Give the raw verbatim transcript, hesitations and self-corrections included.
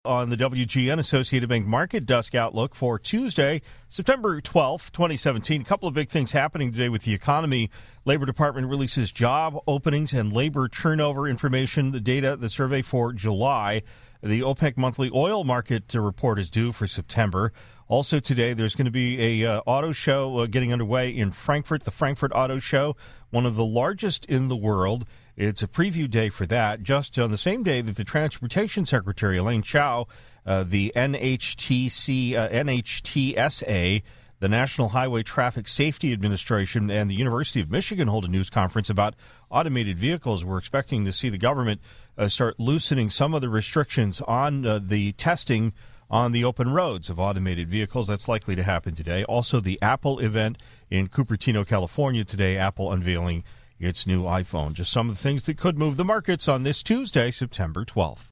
On the W G N Associated Bank Market Dusk Outlook for Tuesday, September twelfth, twenty seventeen. A couple of big things happening today with the economy. Labor Department releases job openings and labor turnover information, the data, the survey for July. The OPEC monthly oil market report is due for September. Also today, there's going to be a uh, auto show uh, getting underway in Frankfurt, the Frankfurt Auto Show, one of the largest in the world. It's a preview day for that, just on the same day that the Transportation Secretary, Elaine Chao, uh, the N H T C, uh, N H T S A, the National Highway Traffic Safety Administration, and the University of Michigan hold a news conference about automated vehicles. We're expecting to see the government uh, start loosening some of the restrictions on uh, the testing on the open roads of automated vehicles. That's likely to happen today. Also, the Apple event in Cupertino, California today, Apple unveiling its new iPhone. Just some of the things that could move the markets on this Tuesday, September twelfth.